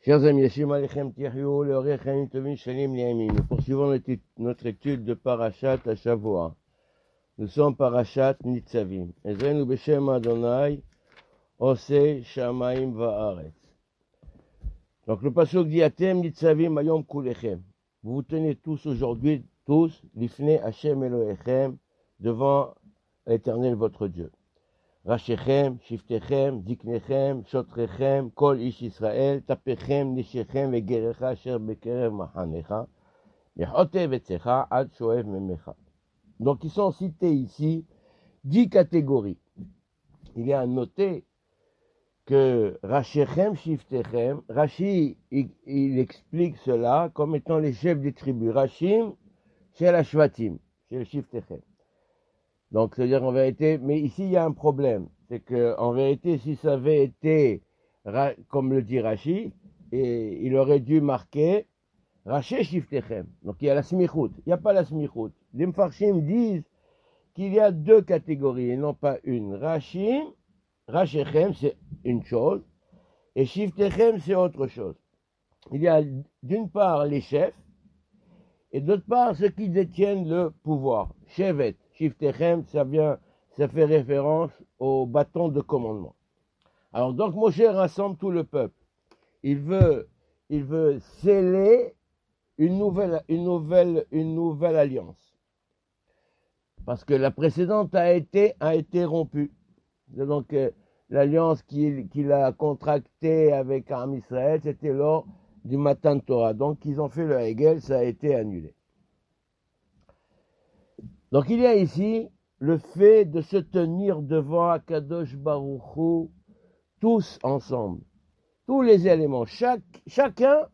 Chers amis, Hashem Alechem Tiryu, le Rechaim Tovim Shalim Liamim. Nous poursuivons notre étude de Parashat Hashavua. Nous sommes Parashat Nitzavim. Ezrenu Beshem Adonai, Ose Shamaim Va'aretz. Donc le pasuk dit Atem Nitzavim Ayom Kulechem. Vous vous tenez tous aujourd'hui, tous, Lifnei Hashem Elohechem, devant l'Éternel votre Dieu. Rachechem, Shiftechem, Ziknechem, Shotrechem, Kol Ish Israël, Tapechem, Nishechem, Vegerecha, Asher Bekerev Mahanecha, Yechote Vetzecha, Ad Shoev Memecha. Donc ils sont cités ici 10 catégories. Il est à noter que Rachechem, Shiftechem, Rashi, il explique cela comme étant les chefs des tribus. Rachim, chez la Shvatim, chez le Shiftechem. Donc, c'est-à-dire en vérité, mais ici il y a un problème, c'est que en vérité, si ça avait été, comme le dit Rashi, et il aurait dû marquer Raché Shiftechem. Donc il y a la smichut, il n'y a pas la smichut. Les Mfarshim disent qu'il y a 2 catégories et non pas une. Rachim, Rachechem c'est une chose, et Shiftechem c'est autre chose. Il y a d'une part les chefs, et d'autre part ceux qui détiennent le pouvoir. Shevet. Shiftechem, ça fait référence au bâton de commandement. Alors donc Moshe rassemble tout le peuple. Il veut sceller une nouvelle alliance. Parce que la précédente a été rompue. Donc l'alliance qu'il a contractée avec Am Israël, c'était lors du Matan Torah. Donc ils ont fait le Hegel, ça a été annulé. Donc il y a ici le fait de se tenir devant Akadosh Baruch Hu, tous ensemble, tous les éléments, chacun,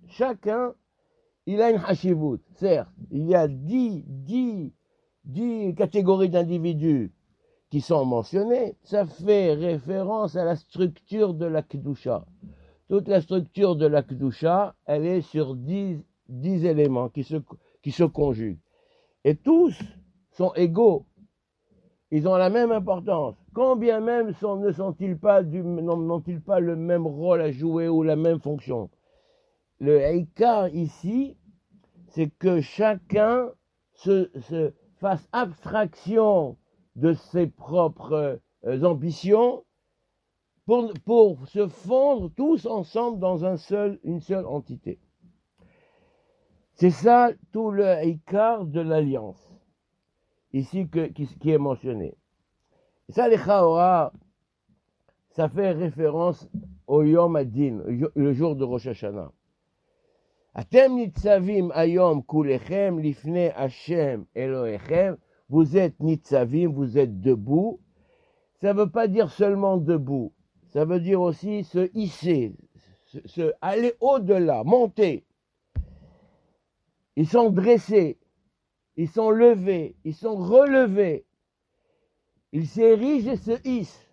il a une hashivut. Certes, il y a 10 catégories d'individus qui sont mentionnées, ça fait référence à la structure de la Kedusha. Toute la structure de la Kedusha, elle est sur 10 éléments qui se conjuguent. Et tous sont égaux, ils ont la même importance, combien même n'ont-ils pas le même rôle à jouer ou la même fonction. Le Eikar ici, c'est que chacun se fasse abstraction de ses propres ambitions pour se fondre tous ensemble dans une seule entité. C'est ça tout le Eikar de l'alliance. Ici qui est mentionné. Ça, les Chaora, ça fait référence au Yom Adin, le jour de Rosh Hashanah. Atem nitzavim ayom kulechem lifnei Hashem Elohechem. Vous êtes nitzavim, vous êtes debout. Ça ne veut pas dire seulement debout. Ça veut dire aussi se hisser, aller au-delà, monter. Ils sont dressés. Ils sont levés, ils sont relevés. Ils s'érigent et se hissent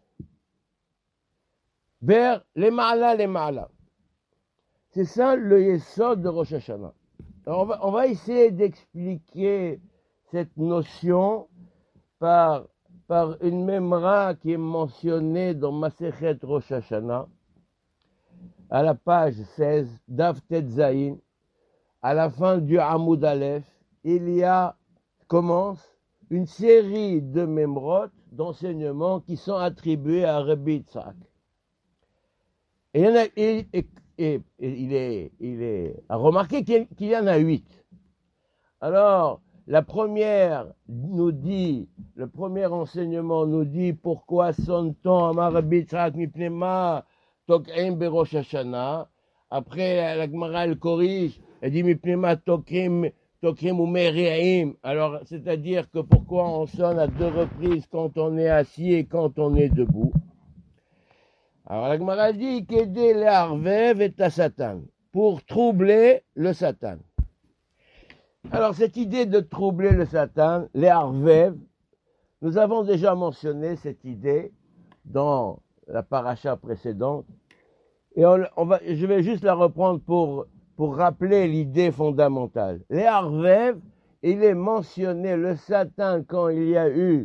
vers les ma'ala. C'est ça le yesod de Rosh Hashanah. Alors on va essayer d'expliquer cette notion par une memra qui est mentionnée dans Masechet Rosh Hashanah, à la page 16, Daf Tet Zayin, à la fin du Hamoud Aleph. Commence une série de memrot, d'enseignements qui sont attribués à Rabbi Yitzhak. Et il est à remarquer qu'il y en a 8. Alors, le premier enseignement nous dit pourquoi sonne-t-on à Rabbi Yitzhak mipnema tok'im berosh Hashanah. Après, la Gemara elle corrige, elle dit mipnema tok'im ou meri'im. Alors, c'est-à-dire que pourquoi on sonne à 2 reprises quand on est assis et quand on est debout. Alors, la Gemara dit qu'aider les arvev et à Satan, pour troubler le Satan. Alors, cette idée de troubler le Satan, les arvev, nous avons déjà mentionné cette idée dans la paracha précédente. Et je vais juste la reprendre pour rappeler l'idée fondamentale. Les Arvev, il est mentionné le Satan quand il y a eu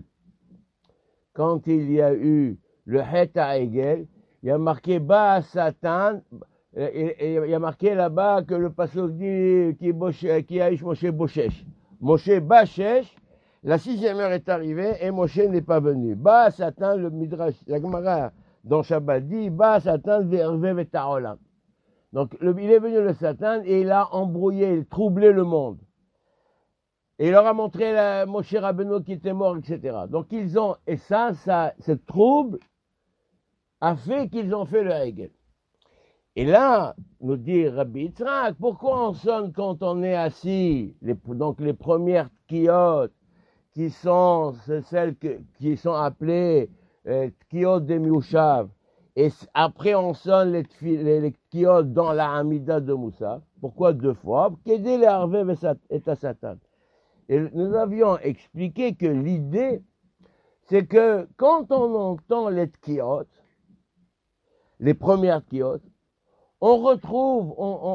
le Het HaEgel, il y a marqué Ba Satan, Et il y a marqué là-bas que le pasuk dit qui a Moshe Boshesh. Moshe Bashesh, la 6e heure est arrivée et Moshe n'est pas venu. Ba Satan, le Midrash, la Gemara dans Shabbat dit, Ba Satan vervev et ta'olam. Donc il est venu le Satan et il a embrouillé, troublé le monde. Et il leur a montré Moshe Rabbeinu qui était mort, etc. Donc ils ont, et ça, ce trouble a fait qu'ils ont fait le Hegel. Et là, nous dit Rabbi Yitzhak, pourquoi on sonne quand on est assis? Donc les premières tkiyot, qui sont celles qui sont appelées tkiyot de Miushav, et après on sonne les tkiyot dans la Hamida de Moussa. Pourquoi 2 fois? Qu'aider les Harvev et à Satan. Et nous avions expliqué que l'idée, c'est que quand on entend les tkiyot, les premières tkiyot, on retrouve,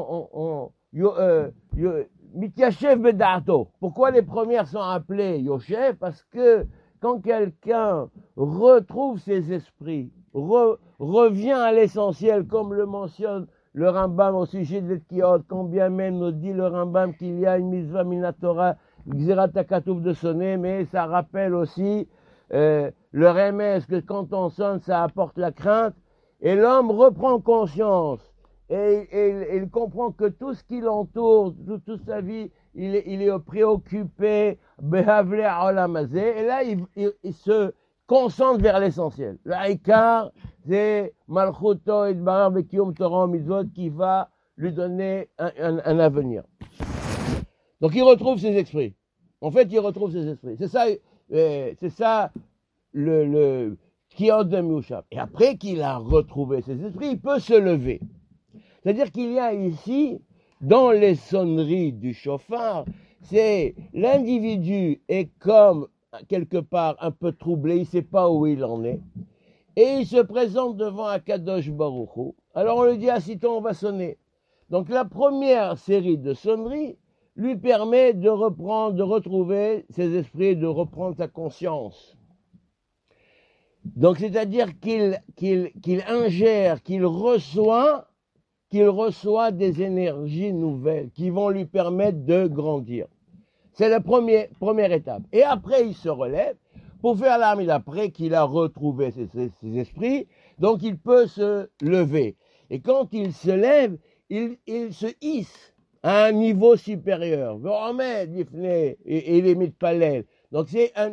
Mityachev Bedato. Pourquoi les premières sont appelées Yoshev? Parce que quand quelqu'un retrouve ses esprits, revient à l'essentiel, comme le mentionne le Rambam au sujet des tkiyot, quand bien même nous dit le Rambam qu'il y a une mitzvah minatora, Gzerat HaKatuv de sonner, mais ça rappelle aussi le remès, que quand on sonne, ça apporte la crainte, et l'homme reprend conscience. Et il comprend que tout ce qui l'entoure, toute sa vie, il est préoccupé, behavle olamazé, et là, il se concentre vers l'essentiel. Le haïkar, c'est Malchuto et Barar Bekiyum Torah Mitzvot qui va lui donner un avenir. Donc il retrouve ses esprits. En fait, il retrouve ses esprits. C'est ça le Tkiyot de Miushav. Et après qu'il a retrouvé ses esprits, il peut se lever. C'est-à-dire qu'il y a ici, dans les sonneries du chauffard, c'est l'individu est comme quelque part un peu troublé, il ne sait pas où il en est, et il se présente devant Akadosh Baruch Hu. Alors on lui dit, assis-toi, on va sonner. Donc la première série de sonneries lui permet de retrouver ses esprits, de reprendre sa conscience. Donc c'est-à-dire qu'il ingère, qu'il reçoit des énergies nouvelles qui vont lui permettre de grandir. C'est la première étape. Et après, il se relève pour faire l'armée après qu'il a retrouvé ses esprits. Donc, il peut se lever. Et quand il se lève, il se hisse à un niveau supérieur. Et il est mis de palais. Donc,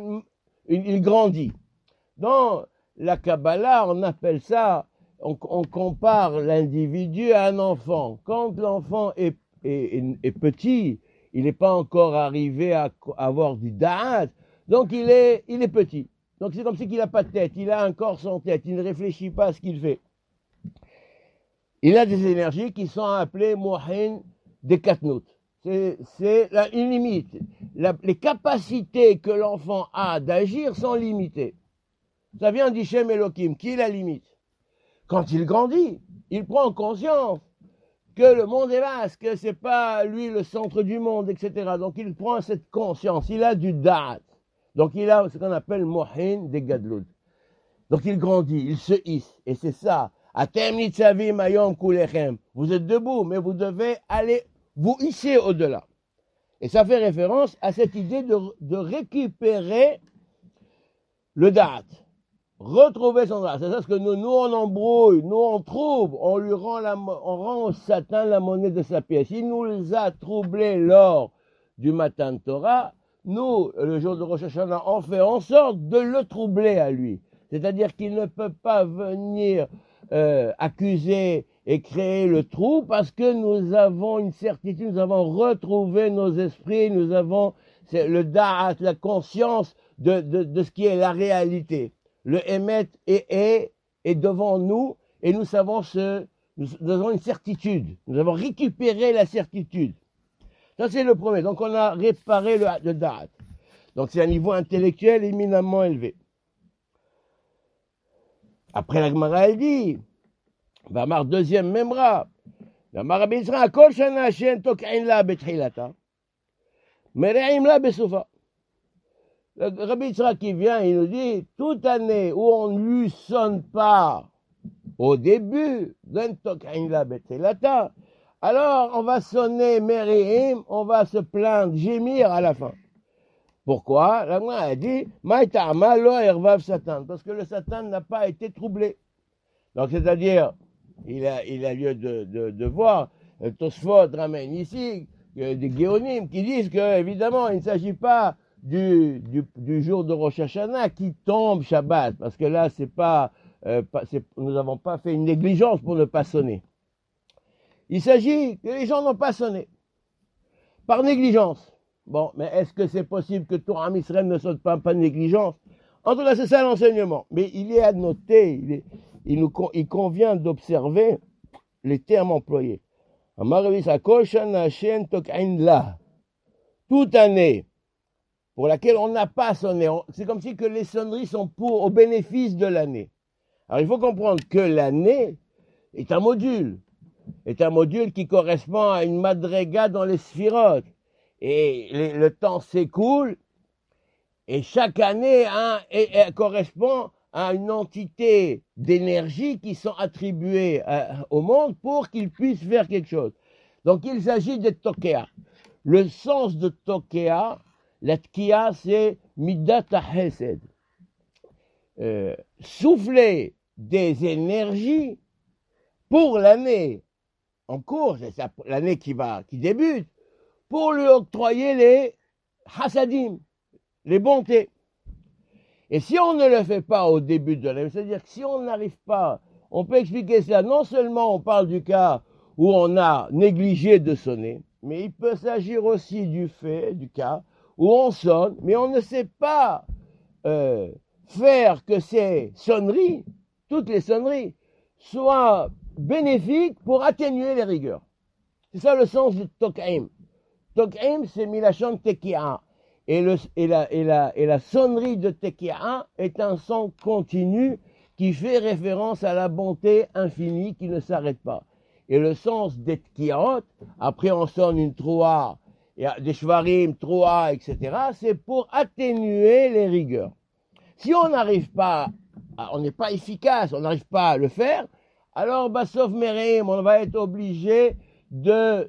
il grandit. Dans la Kabbalah, on appelle ça, on compare l'individu à un enfant. Quand l'enfant est petit, il n'est pas encore arrivé à avoir du da'at, donc il est petit. Donc c'est comme si il n'a pas de tête, il a un corps sans tête, il ne réfléchit pas à ce qu'il fait. Il a des énergies qui sont appelées mohin des katnout. C'est une limite. Les capacités que l'enfant a d'agir sont limitées. Ça vient d'Ishem Elohim, qui est la limite. Quand il grandit, il prend conscience que le monde est vaste, que c'est pas lui le centre du monde, etc. Donc il prend cette conscience, il a du da'at. Donc il a ce qu'on appelle mohin des gadloud. Donc il grandit, il se hisse. Et c'est ça. Atem nitzavim ayom kulechem. Vous êtes debout, mais vous devez aller vous hisser au-delà. Et ça fait référence à cette idée de récupérer le da'at. Retrouver son da'at. C'est ça ce que nous on embrouille, nous on trouble, on rend au Satan la monnaie de sa pièce. Il nous a troublés lors du Matan Torah. Nous, le jour de Rosh Hashanah, on fait en sorte de le troubler à lui. C'est-à-dire qu'il ne peut pas venir accuser et créer le trou parce que nous avons une certitude, nous avons retrouvé nos esprits, nous avons le da'at, la conscience de ce qui est la réalité. Le émet est devant nous et nous savons nous avons une certitude. Nous avons récupéré la certitude. Ça, c'est le premier. Donc, on a réparé le da'at. Donc, c'est un niveau intellectuel éminemment élevé. Après, la Gemara, elle dit, Vamar, deuxième memra, Vamar Abisra, Kol Shana Shen Tok'in la Betchilata, Mere'im la Besoufa. Rabbi Yitzhak qui vient, il nous dit, toute année où on ne lui sonne pas au début, alors on va sonner Meriim, on va se plaindre, gémir à la fin. Pourquoi? La Gemara a dit, Maïta'ama lo ervav Satan, parce que le Satan n'a pas été troublé. Donc, c'est-à-dire, il a lieu de voir, Tosfot ramène ici, des Géonim qui disent que, évidemment, il ne s'agit pas du jour de Rosh Hashanah qui tombe Shabbat, parce que là, nous n'avons pas fait une négligence pour ne pas sonner. Il s'agit que les gens n'ont pas sonné, par négligence. Bon, mais est-ce que c'est possible que tout Am Israël ne sonne pas par négligence? En tout cas, c'est ça l'enseignement. Mais il est à noter, il convient d'observer les termes employés. Toute année pour laquelle on n'a pas sonné, c'est comme si que les sonneries sont au bénéfice de l'année. Alors il faut comprendre que l'année est un module qui correspond à une madrega dans les sphirotes. Et le temps s'écoule et chaque année correspond à une entité d'énergie qui sont attribuées au monde pour qu'il puisse faire quelque chose. Donc il s'agit de Tokea. Le sens de Tokea, la Tkia, c'est Midat HaChesed. Souffler des énergies pour l'année en cours, c'est l'année qui débute, pour lui octroyer les Hasadim, les bontés. Et si on ne le fait pas au début de l'année, c'est-à-dire que si on n'arrive pas, on peut expliquer ça, non seulement on parle du cas où on a négligé de sonner, mais il peut s'agir aussi du cas où on sonne, mais on ne sait pas faire que ces sonneries, toutes les sonneries, soient bénéfiques pour atténuer les rigueurs. C'est ça le sens du Tok'im. Tok'im, c'est Milachon Teki'a. Et la sonnerie de Teki'a est un son continu qui fait référence à la bonté infinie qui ne s'arrête pas. Et le sens des Tki'ot, après on sonne une Troua, des Shvarim, Troua, etc., c'est pour atténuer les rigueurs. Si on n'arrive pas, on n'est pas efficace, on n'arrive pas à le faire, alors, sauf Merim, on va être obligé de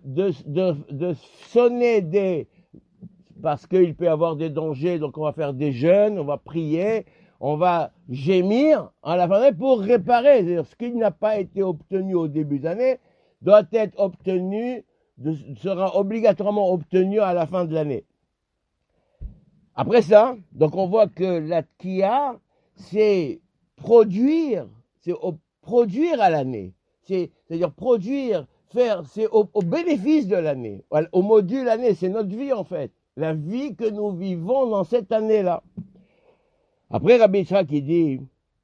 sonner parce qu'il peut y avoir des dangers, donc on va faire des jeûnes, on va prier, on va gémir à la fin d'année pour réparer. C'est-à-dire, ce qui n'a pas été obtenu au début d'année doit être sera obligatoirement obtenu à la fin de l'année. Après ça, donc on voit que la Tkia, c'est produire à l'année. C'est-à-dire produire, c'est au bénéfice de l'année. Au module l'année, c'est notre vie en fait. La vie que nous vivons dans cette année-là. Après Rabbi Yitzhak, il dit,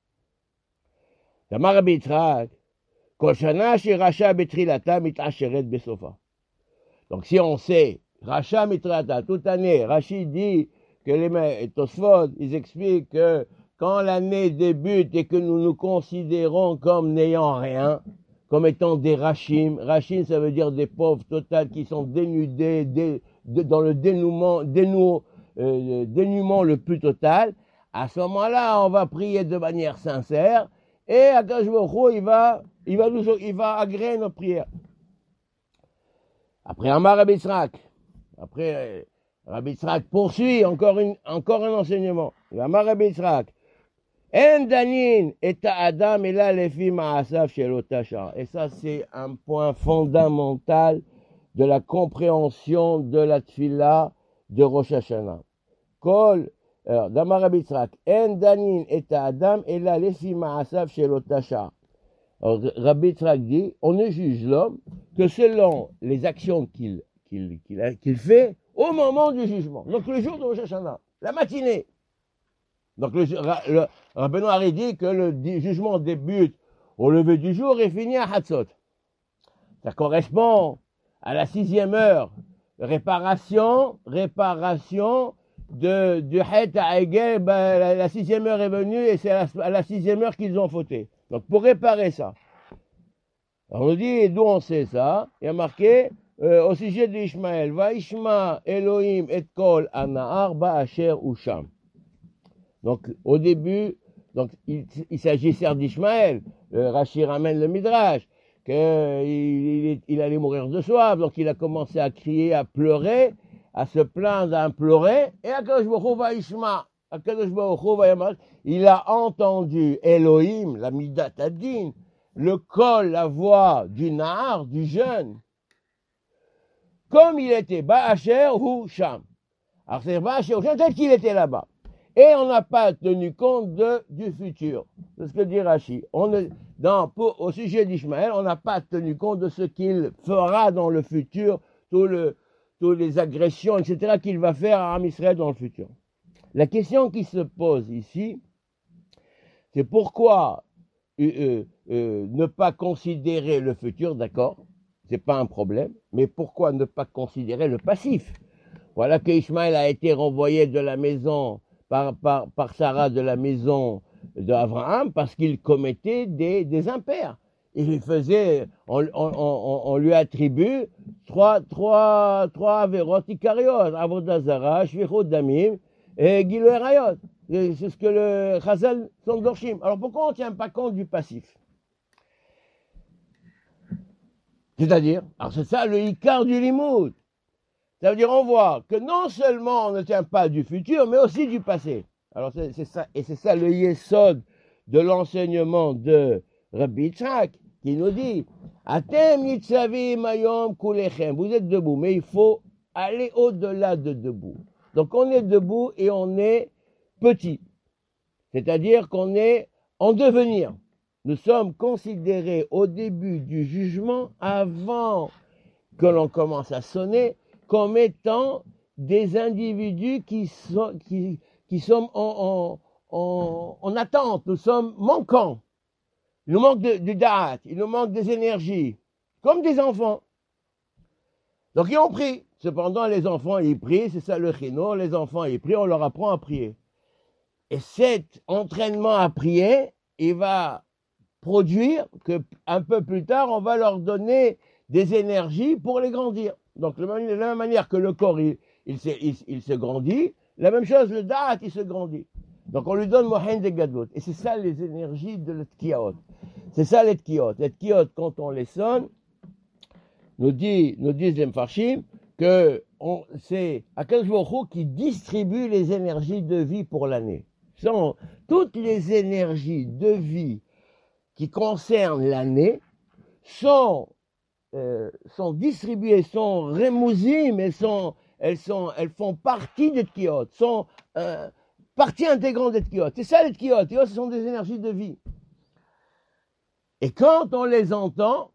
Damar Rabbi Yitzhak, Kol shana sheracha betrilata mitasheret besofa. Donc si on sait, Racha mitrilata, toute année, Rachid dit que les Tosfot, ils expliquent que quand l'année débute et que nous nous considérons comme n'ayant rien, comme étant des Rachim, Rachim ça veut dire des pauvres totales qui sont dénudés, dans le dénouement le plus total, à ce moment-là, on va prier de manière sincère et Akadosh Baruch Hu, il va agréer nos prières. Après Amar Rabbi Yitzhak, Rabbi Yitzhak poursuit encore un enseignement. Amar Rabbi Yitzhak, En danin et adam et la lefi ma'asav shelo tasha. Et ça, c'est un point fondamental de la compréhension de la tfila de Rosh Hashanah. Kol, Damar Rabbi Yitzhak, En danin et adam et la lefi ma'asav shelo tasha. Rabbi Yitzhak dit, on ne juge l'homme que selon les actions qu'il fait au moment du jugement. Donc le jour de Rosh Hashanah, la matinée. Donc le Rabbeinu Hari dit que le jugement débute au lever du jour et finit à Hatzot. Ça correspond à la 6e heure. Réparation du Het à Egel, la 6e heure est venue et c'est à la 6e heure qu'ils ont fauté. Donc pour réparer ça. Alors on nous dit, d'où on sait ça? Il y a marqué au sujet d'Ishmaël, Vaishma Elohim et kol anahar ba'asher usham. Donc, au début, il s'agit certes d'Ishmaël, Rashi ramène le Midrash, qu'il allait mourir de soif, donc il a commencé à crier, à pleurer, à se plaindre, à implorer, et Akadosh Baruch Hu Vaishma, Akadosh Baruch Hu Vayamar, il a entendu Elohim, la Midat Adin, le col, la voix du Nahar, du jeune, comme il était Ba'asher ou Sham. Alors c'est Ba'asher ou Sham, tel qu'il était là-bas. Et on n'a pas tenu compte du futur. C'est ce que dit Rashi. Au sujet d'Ishmaël, on n'a pas tenu compte de ce qu'il fera dans le futur, toutes les agressions, etc., qu'il va faire à Am Israël dans le futur. La question qui se pose ici, c'est pourquoi ne pas considérer le futur, d'accord, c'est pas un problème, mais pourquoi ne pas considérer le passif? Voilà que Ishmaël a été renvoyé de la maison par Sarah de la maison d'Abraham parce qu'il commettait des impairs. Il faisait, on lui attribue trois averot ikariot, avodah zara, shvichut damim et giloui arayot. C'est ce que le Chazal sont dorshim. Alors pourquoi on ne tient pas compte du passif? C'est-à-dire, alors c'est ça le ikar du limoud. Ça veut dire on voit que non seulement on ne tient pas du futur, mais aussi du passé. Alors c'est ça, et c'est ça le yesod de l'enseignement de Rabbi Yitzhak, qui nous dit Atem nitzavim hayom kulechem. Vous êtes debout, mais il faut aller au-delà de debout. Donc on est debout et on est petit. C'est-à-dire qu'on est en devenir. Nous sommes considérés au début du jugement, avant que l'on commence à sonner, comme étant des individus qui sont en attente, nous sommes manquants. Il nous manque du da'at, il nous manque des énergies, comme des enfants. Donc ils ont pris. Cependant, les enfants, ils prient, c'est ça le chino, les enfants, ils prient, on leur apprend à prier. Et cet entraînement à prier, il va produire qu'un peu plus tard, on va leur donner des énergies pour les grandir. Donc, de la même manière que le corps, il se grandit, la même chose, le da'at, il se grandit. Donc, on lui donne mohen de gadot. Et c'est ça les énergies de l'etkiot. C'est ça l'etkiot. L'etkiot, quand on les sonne, nous disent les mfarshim que c'est Akadosh Baruch Hu qui distribue les énergies de vie pour l'année. Toutes les énergies de vie qui concernent l'année sont distribuées, sont remouzim, elles font partie des tkiot, sont partie intégrante des tkiot. C'est ça les tkiot. Ce sont des énergies de vie. Et quand on les entend,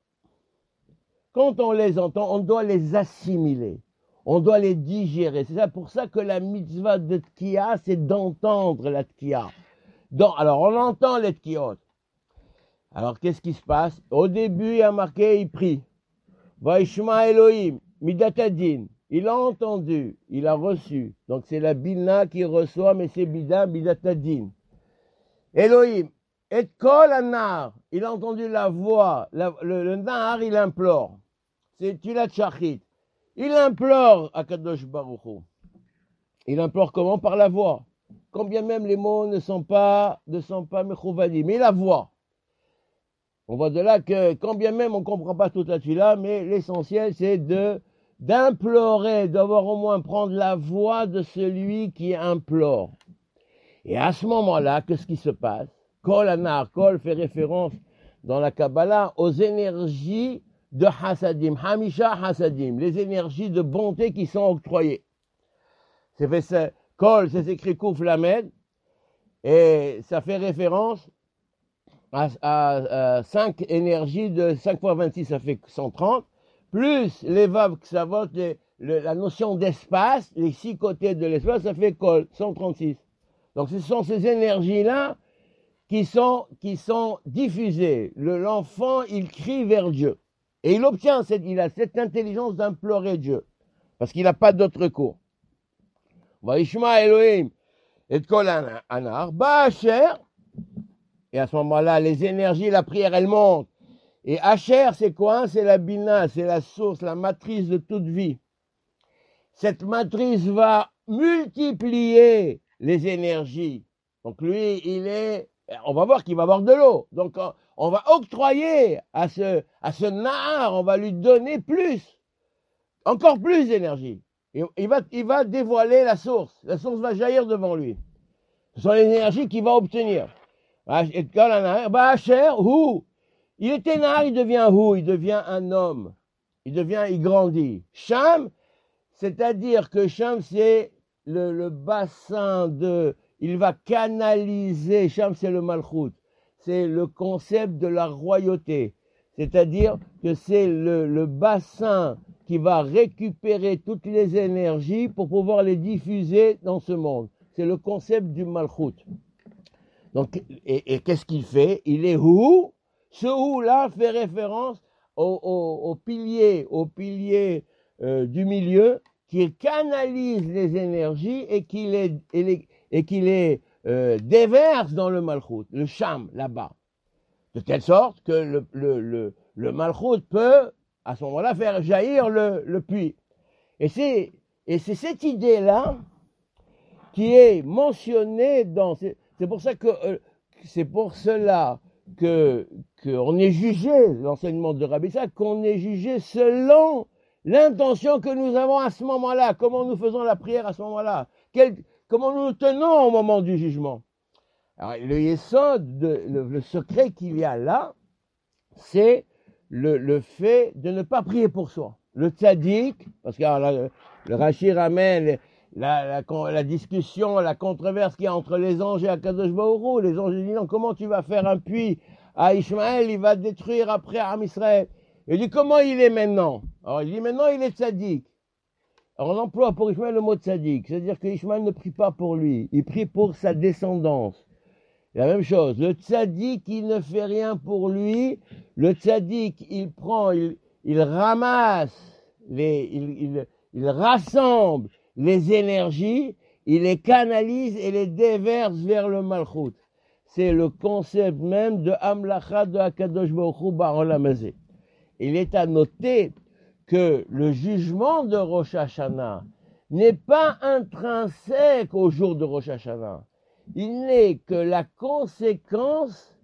on doit les assimiler. On doit les digérer. C'est ça pour ça que la mitzvah de tkiya, c'est d'entendre la tkiya. Alors, on entend les tkiot. Alors, qu'est-ce qui se passe? Au début, il y a marqué, il prie. Vaishma Elohim, midatadin. Il a entendu, il a reçu. Donc, c'est la bina qui reçoit, mais c'est midatadin. Elohim, et kol anar. Il a entendu la voix. Le nar, il implore. C'est Tulat Shachit. Il implore à Kadosh Baruch Hu. Il implore comment? Par la voix. Quand bien même les mots ne sont pas mechouvadim, mais la voix. On voit de là que, quand bien même on ne comprend pas toute la tefila, mais l'essentiel c'est d'implorer, d'avoir au moins prendre la voix de celui qui implore. Et à ce moment-là, qu'est-ce qui se passe? Kol anar, kol fait référence dans la Kabbalah aux énergies de Hasadim, Hamisha Hasadim, les énergies de bonté qui sont octroyées. C'est fait ça. Kol, c'est écrit Kouf Lamed, et ça fait référence à 5 énergies de 5 fois 26, ça fait 130, plus les Vav Ksavot, la notion d'espace, les 6 côtés de l'espace, ça fait Kol, 136. Donc ce sont ces énergies-là qui sont diffusées. L'enfant, il crie vers Dieu. Et il obtient, il a cette intelligence d'implorer Dieu. Parce qu'il n'a pas d'autre recours. Vaishma Elohim, et kol anar, ba'asher. Et à ce moment-là, les énergies, la prière, elle monte. Et Asher, c'est quoi? C'est la bina, c'est la source, la matrice de toute vie. Cette matrice va multiplier les énergies. Donc lui, on va voir qu'il va avoir de l'eau. Donc on va octroyer à ce Nahar, on va lui donner plus, encore plus d'énergie. Et il va dévoiler la source va jaillir devant lui. Ce sont les énergies qu'il va obtenir. Et quand Asher, il était Nahar, il devient un homme. Il grandit. Sham, c'est-à-dire que Sham, c'est le bassin il va canaliser, Sham, c'est le Malchut. C'est le concept de la royauté. C'est-à-dire que c'est le bassin qui va récupérer toutes les énergies pour pouvoir les diffuser dans ce monde. C'est le concept du Malchut. Donc, et qu'est-ce qu'il fait? Il est ce là fait référence au pilier du milieu qui canalise les énergies et qui les déverse dans le Malchut, le Sham, là-bas. De telle sorte que le Malchut peut, à ce moment-là, faire jaillir le puits. Et c'est cette idée-là qui est mentionnée dans... C'est pour cela qu'on est jugé, l'enseignement de Rabbi Isaac, qu'on est jugé selon l'intention que nous avons à ce moment-là, comment nous faisons la prière à ce moment-là, comment nous nous tenons au moment du jugement. Alors, le yesod, le secret qu'il y a là, c'est le fait de ne pas prier pour soi. Le tzaddik, parce que le Rashi ramène la discussion, la controverse qu'il y a entre les anges et Akadosh Baruch Hu. Les anges disent non, comment tu vas faire un puits à Ishmaël, il va détruire après Am Israël. Il dit comment il est maintenant? Alors il dit maintenant il est tzaddik. Alors on emploie pour Ishmaël le mot tzaddik, c'est-à-dire que Ishmaël ne prie pas pour lui, il prie pour sa descendance. La même chose, le tzaddik il ne fait rien pour lui, le tzaddik il ramasse, il rassemble les énergies, il les canalise et les déverse vers le Malchut. C'est le concept même de Amlacha de Akadosh Baruch Hu Ba'olam Hazeh. Il est à noter que le jugement de Rosh Hashanah n'est pas intrinsèque au jour de Rosh Hashanah. Il n'est que la conséquence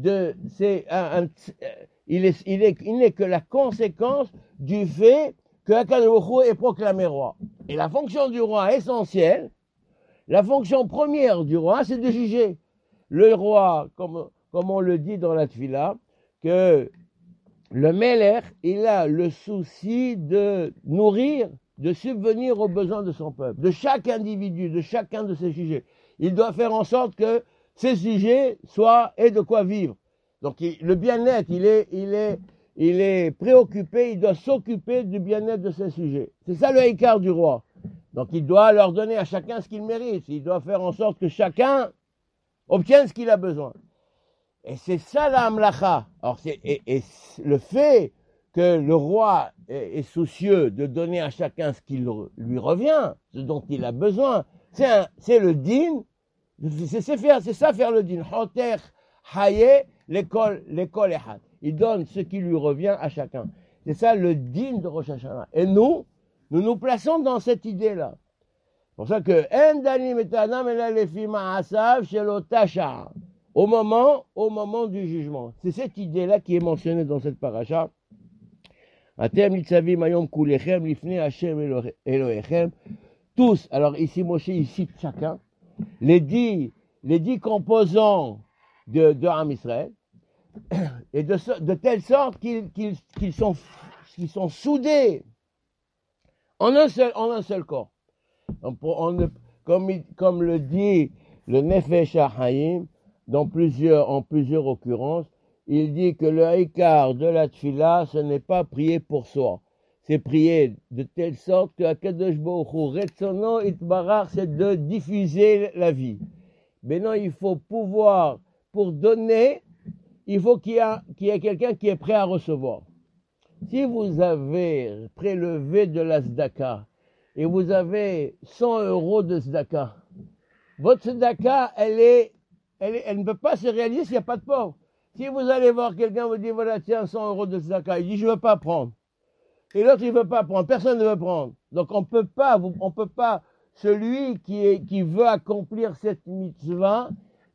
il n'est que la conséquence du fait que Akadosh Baruch Hu est proclamé roi. Et la fonction du roi essentielle, la fonction première du roi, c'est de juger. Le roi, comme on le dit dans la Tfila, que le Melech, il a le souci de nourrir, de subvenir aux besoins de son peuple, de chaque individu, de chacun de ses sujets. Il doit faire en sorte que ces sujets aient de quoi vivre. Donc le bien-être, il est préoccupé, il doit s'occuper du bien-être de ses sujets. C'est ça le écart du roi. Donc il doit leur donner à chacun ce qu'il mérite. Il doit faire en sorte que chacun obtienne ce qu'il a besoin. Et c'est ça la Amlacha. Alors et le fait que le roi est soucieux de donner à chacun ce qui lui revient, ce dont il a besoin, c'est le din, c'est ça faire le din. Hoter, haye, l'école ehad. Il donne ce qui lui revient à chacun. C'est ça le din de Rosh Hashanah. Et nous plaçons dans cette idée-là. C'est pour ça que en danim et adam ela lefi ma'asav shelo tashar. Au moment du jugement. C'est cette idée-là qui est mentionnée dans cette paracha. Atem nitzavim hayom kulechem lifnei Hashem Elohechem. Tous, alors ici Moshe, il cite chacun, les dix composants de Am Israël, et de telle sorte qu'ils sont soudés en un seul corps. Comme le dit le Nefesh HaChaim, en plusieurs occurrences, il dit que le haïkar de la tfila, ce n'est pas prier pour soi. C'est prier de telle sorte que Akadosh Baruch Hu, Retzono Itbarach, c'est de diffuser la vie. Mais non, il faut pouvoir, pour donner, il faut qu'il y ait quelqu'un qui est prêt à recevoir. Si vous avez prélevé de la tzedaka et vous avez 100 € de tzedaka, votre tzedaka, elle ne peut pas se réaliser s'il n'y a pas de pauvre. Si vous allez voir quelqu'un, vous dites, voilà, tiens, 100 € de tzedaka, il dit, je ne veux pas prendre. Et l'autre, il ne veut pas prendre, personne ne veut prendre. Donc, on peut pas, celui qui veut accomplir cette mitzvah,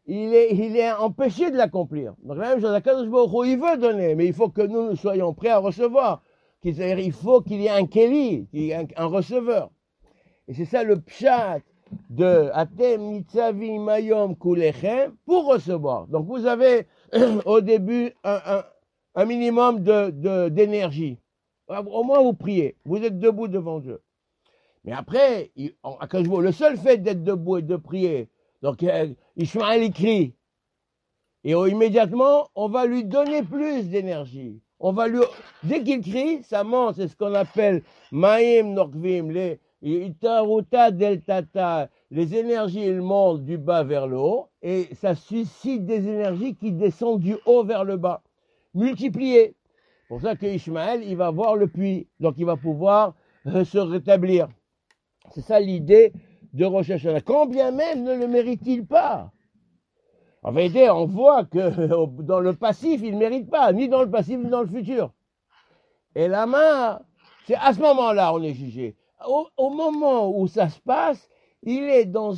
il est empêché de l'accomplir. Donc la même chose, Akadosh Baruch Hu, il veut donner, mais il faut que nous soyons prêts à recevoir. C'est-à-dire, il faut qu'il y ait un keli, un receveur. Et c'est ça le pshat de Atem Nitzavi Mayom Kulechem pour recevoir. Donc vous avez au début un minimum d'énergie. Au moins vous priez, vous êtes debout devant Dieu. Mais après, le seul fait d'être debout et de prier, donc Ishmaël il crie, et immédiatement on va lui donner plus d'énergie. Dès qu'il crie, ça monte, c'est ce qu'on appelle Maïm Nokvim, les Itaruta Deltata, les énergies elles montent du bas vers le haut, et ça suscite des énergies qui descendent du haut vers le bas, multipliées. C'est pour ça que Ishmaël, il va voir le puits, donc il va pouvoir se rétablir. C'est ça l'idée de Rosh Hashanah. Quand bien même ne le mérite-t-il pas. En vérité, on voit que dans le passif, il ne mérite pas, ni dans le passif, ni dans le futur. Et la main, c'est à ce moment-là on est jugé. Au moment où ça se passe, il est dans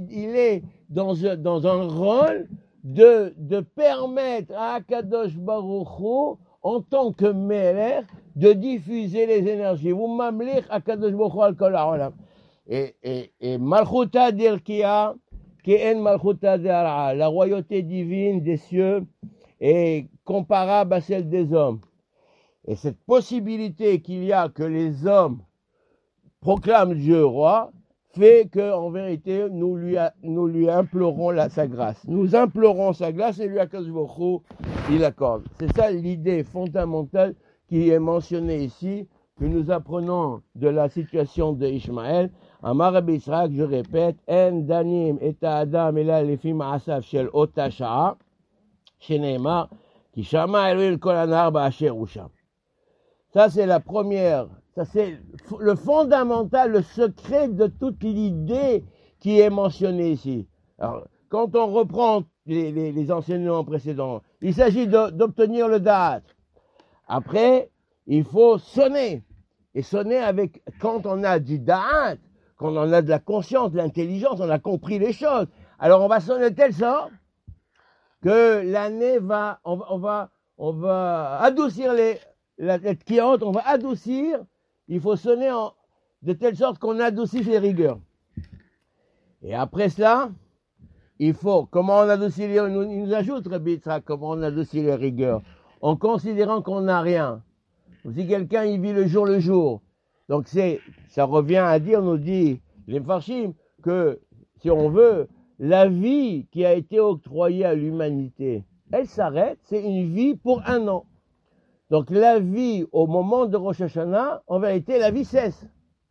un rôle de permettre à Akadosh Baruch Hu, en tant que Melech, de diffuser les énergies. Vous mamlich Akadosh Baruch Hu al kol ha'olam. Et Malchuta d'Irkia, Ke'en Malchuta d'Ara, la royauté divine des cieux est comparable à celle des hommes. Et cette possibilité qu'il y a que les hommes proclament Dieu roi, fait qu'en vérité, nous lui implorons sa grâce. Nous implorons sa grâce et lui, Akadosh Baruch Hu, il accorde. C'est ça l'idée fondamentale qui est mentionnée ici, que nous apprenons de la situation de Ishmaël. Amar Rabbi Yitzhak, je répète, En danim et adam ela lefi ma'asav shel ota sha'a, sheneemar, ki shama Elohim kol anar ba'asher hu sham. Ça, c'est la première. Ça, c'est le fondamental, le secret de toute l'idée qui est mentionnée ici. Alors, quand on reprend les enseignements précédents, il s'agit d'obtenir le da'at. Après, il faut sonner. Et sonner quand on a du da'at, quand on a de la conscience, de l'intelligence, on a compris les choses. Alors, on va sonner de telle sorte que l'année on va adoucir la tête qui hante, on va adoucir. Il faut sonner de telle sorte qu'on adoucisse les rigueurs. Et après cela, comment on adoucit il nous ajoute, Rabbi Yitzhak, comment on adoucit les rigueurs, en considérant qu'on n'a rien. Si quelqu'un, il vit le jour, donc ça revient à nous dit, les Mfarshim, que, si on veut, la vie qui a été octroyée à l'humanité, elle s'arrête, c'est une vie pour 1 an. Donc la vie, au moment de Rosh Hashanah, en vérité, la vie cesse.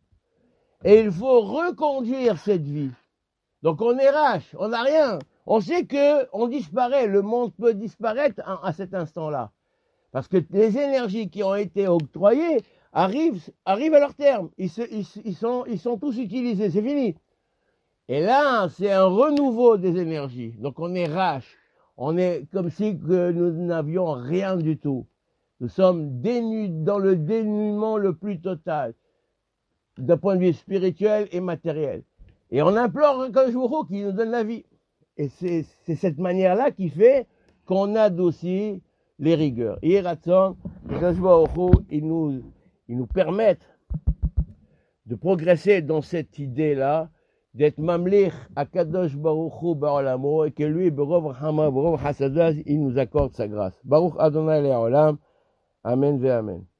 Et il faut reconduire cette vie. Donc on est rach, on n'a rien. On sait qu'on disparaît, le monde peut disparaître à cet instant-là. Parce que les énergies qui ont été octroyées arrivent à leur terme. Ils sont tous utilisés, c'est fini. Et là, c'est un renouveau des énergies. Donc on est rach. On est comme si que nous n'avions rien du tout. Nous sommes dans le dénuement le plus total, d'un point de vue spirituel et matériel. Et on implore un Kadosh Baruch Hu qui nous donne la vie. Et c'est cette manière-là qui fait qu'on adoucit les rigueurs. Et Ratzon, les Kadosh Baruch Hu, ils nous permettent de progresser dans cette idée-là, d'être mamlich à Kadosh Baruch Hu ba'olamo, et que lui, berov rahama, berov hasadaz, il nous accorde sa grâce. Baruch Adonai le'olam. Amen ve amen.